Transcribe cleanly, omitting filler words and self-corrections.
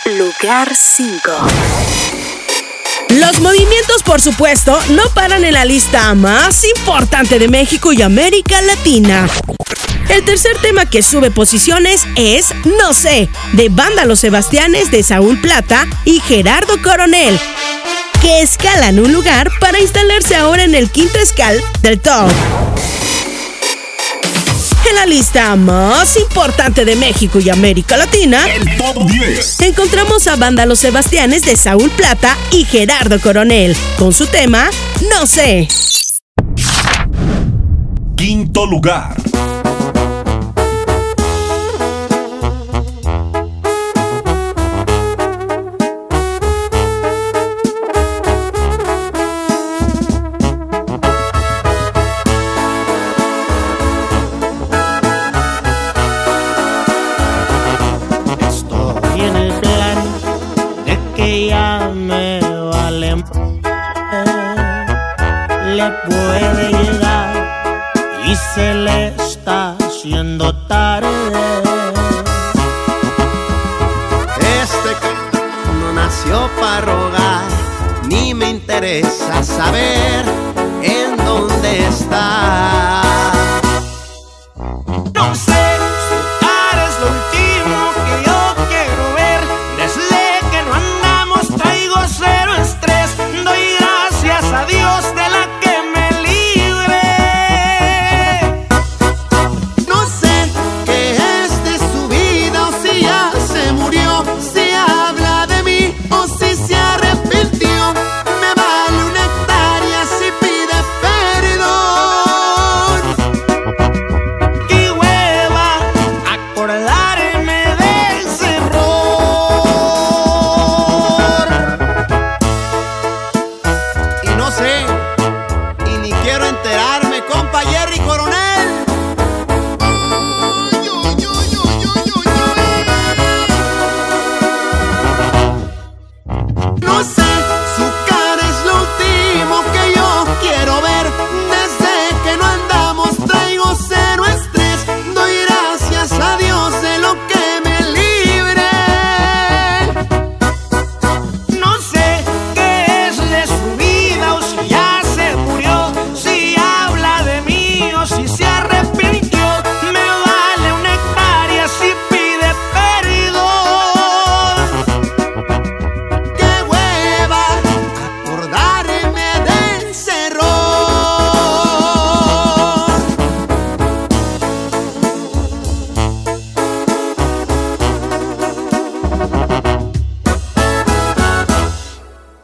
Lugar 5. Los movimientos, por supuesto, no paran en la lista más importante de México y América Latina. El tercer tema que sube posiciones es No sé, de Banda Los Sebastianes de Saúl Plata y Gerardo Coronel, que escalan un lugar para instalarse ahora en el quinto escal del top. En la lista más importante de México y América Latina, el Top 10, encontramos a Banda Los Sebastianes de Saúl Plata y Gerardo Coronel, con su tema No sé. quinto lugar. Le puede llegar y se le está haciendo tarde. Este no nació para rogar, ni me interesa saber